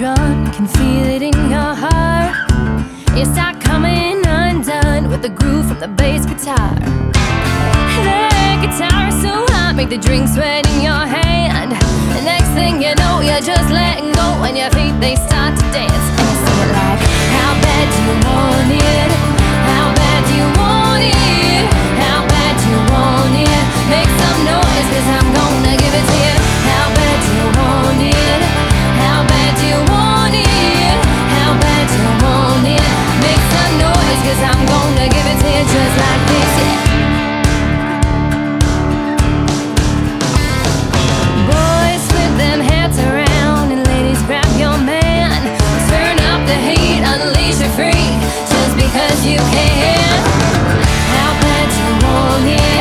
drunk, can feel it in your heart. You start coming undone with the groove from the bass guitar. The guitar is so hot, make the drink sweat in your hand. The next thing you know, you're just letting go, and your feet, they start to dance. And you say it like, how bad do you want it? How bad do you want it? How bad do you want it? Make some noise, 'cause I'm gonna give it to you. How bad do you want it? How bad do you want it? How bad do you want it? Make some noise, 'cause I'm gonna give it to you just like this, yeah. Boys, flip them hats around, and ladies, grab your man. Turn up the heat, unleash your freak, just because you can. How bad do you want it?